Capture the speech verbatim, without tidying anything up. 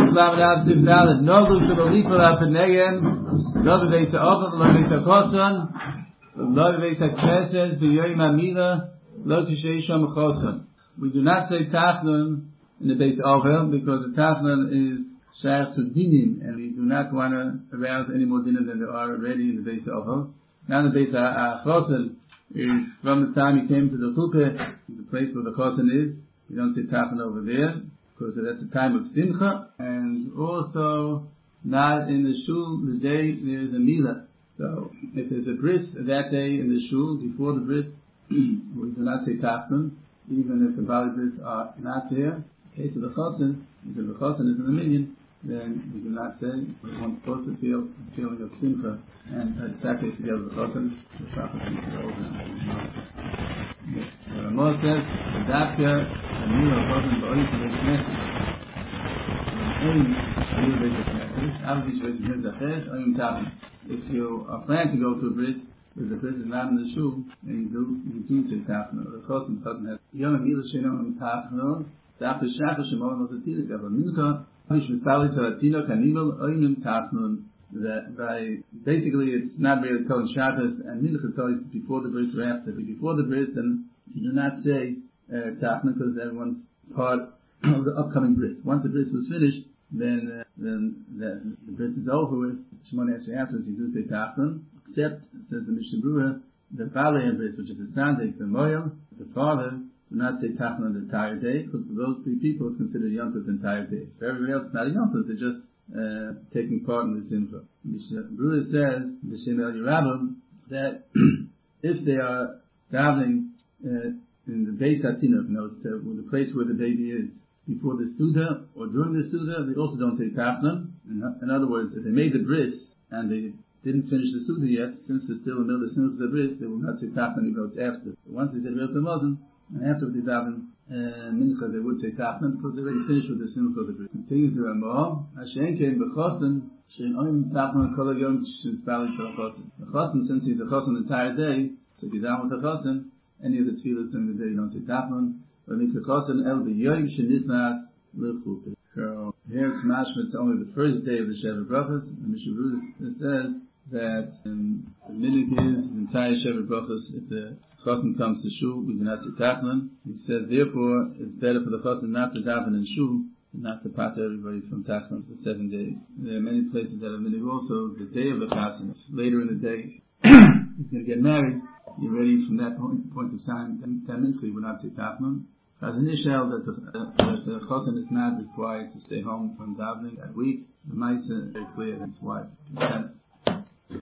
Lamed Av Siv Dalet. Noglu Shelo Lipa Lapenegen. Lo Beis HaOvel. Lo Beis HaKosan. Lo Beis HaKnesses. B'Yoyim HaMila. Lo Tishrei Shom Chosan. We do not say Tachnun in the Beis HaOvel because the Tachnun is Shayach to Dinim, and we do not want to arouse any more dinim than there are already in the Beis HaOvel. Now the Beis HaChosan is from the time he came to the Chuppah, the place where the Chosan is. You don't say Tachnun over there because that's the time of Simcha, and also not in the Shul the day there's a Milah. So if there's a bris that day in the Shul before the bris, we do not say Tachnun, even if the Bali bris are not there. In the case of the Chosan, if the Chosan is in the minyan, then we do not say, we want supposed to feel a feeling of Simcha and exactly together with the Chosan, the prophecy is over. The Ramah says, the Dafka, the Mila Chosan, the Ois of the Knesset. If you are planning to go to a bris, if the bris is not in the shul, then you do, you do say Tachnun. The Chosan doesn't have Yom Mila Sheno and Tachnun. After Shachash Shemon was a Tilik of a Mincha, that by basically it's not really telling Shabbos and Mincha tells before the bris or after. Before the bris, then you do not say uh, Tachnun because everyone's part of the upcoming bris. Once the bris was finished, then uh, then the, the bris is over with. Shemon actually afterwards you do say Tachnun, except says the Mishnah Berurah, the Balei bris, which is the Sandik, the Moyel, the father. Do not say Tachnun the entire day, because for those three people it's considered Yom Tov the entire day. For everybody else it's not a Yom Tov, they're just uh, taking part in the Simcha. Mishnah Berurah says, B'Shem El Yerabim, that if they are davening uh, in the Beis HaTinuk, you know, the, the place where the baby is, before the Suda or during the Suda, they also don't say Tachnun. In, in other words, if they made the bris and they didn't finish the Suda yet, since they're still in the middle of the bris, they will not say Tachnun even though it's after. But once they say Real Tamazon, and after they daven uh, Mincha, they would say Tachnun because they already finished with the Simcha of the bris. Continues the Ramah, Hashem came b'chosin, Shein oim Tachnun kol hayom since Bali shel chosin. The chosin, since he's a chosin the entire day, so if you're down with the chosin, any of the tefillas during the day you don't say Tachnun. But it's a chosin el b'yoyim shenisnas l'chuppah. So here it's mashma, it's only the first day of the Sheva Brachos. The Mishnah Berurah says that um, the minhag is the entire Sheva Brachos. If the Chosin comes to shul, we do not say Tachnun. He says, therefore, it's better for the Chosin not to daven in shul, and not to pater everybody from Tachnun for seven days. There are many places that are minhag also, the day of the Chosin, later in the day, he's going to get married, you're ready from that point, point of time, ten minutes, we will not say Tachnun. As an Ishel, that the, uh, that the Chosin is not required to stay home from davening that week, the Maisa is very clear, that's why.